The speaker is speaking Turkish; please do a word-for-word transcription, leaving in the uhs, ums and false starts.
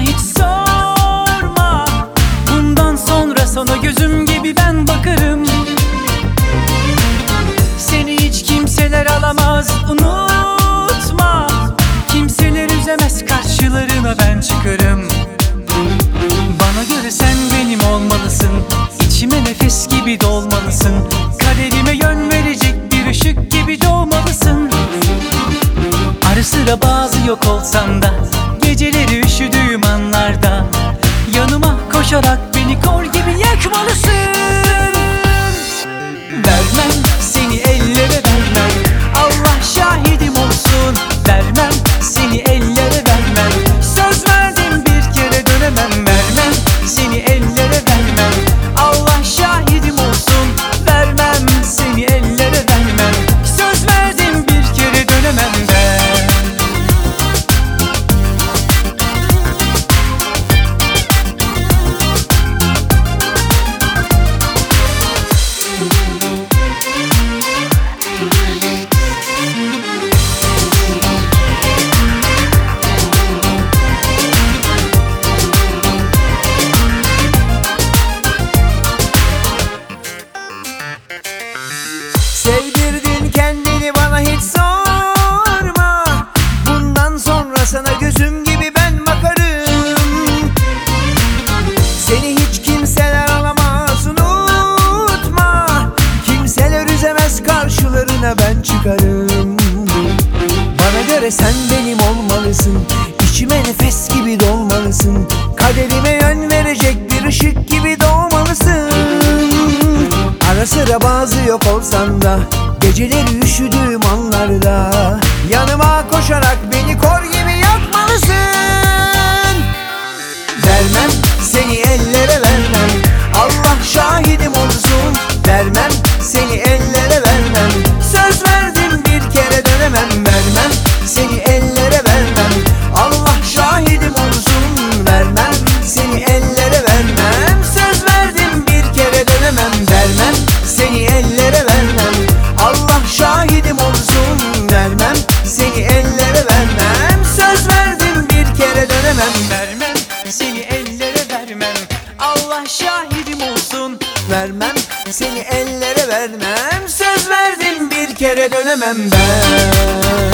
hiç sorma. Bundan sonra sana gözüm gibi ben bakarım. Seni hiç kimseler alamaz, unutma. Kimseler üzemez, karşılarına ben çıkarım. Bana göre sen benim olmalısın, İçime nefes gibi dolmalısın. Kaderime yön verecek bir ışık gibi doğmalısın. Ara sıra bazı yok olsam da, geceleri üşüdüğüm anlarda yanıma koşarak beni kor gibi yakmalısın. Vermem seni ellere, vermem, Allah şahidim olsun. Vermem seni ellere, vermem, söz verdim bir kere dönemem. Vermem seni ellere, vermem, Allah şahidim olsun. Vermem seni ellere, vermem, söz verdim bir kere dönemem ben. Sevdirdin kendini bana hiç sorma. Bundan sonra sana gözüm gibi ben bakarım. Seni hiç kimseler alamaz, unutma. Kimseler üzemez, karşılarına ben çıkarım. Bana göre sen benim olmalısın, İçime nefes gibi dolmalısın. Kaderime yön verecek bir ışık gibi doğmalısın. Ara sıra bazı yok olsan da, geceleri üşüdüğüm anlarda yanıma koşarak beni kor gibi yakmalısın. Vermem seni ellere, vermem, Allah şahidim olsun. Vermem seni ellere, vermem, söz verdim bir kere dönemem. Vermem seni ellere, vermem, Allah şahidim olsun. Vermem seni ellere, vermem, söz verdim bir kere dönemem. Vermem seni ellere, vermem, Allah şahidim olsun. Vermem seni ellere, vermem, söz verdim bir kere dönemem. Vermem seni ellere, vermem, Allah şahidim olsun. Vermem seni ellere, vermem, söz verdim bir kere dönemem ben.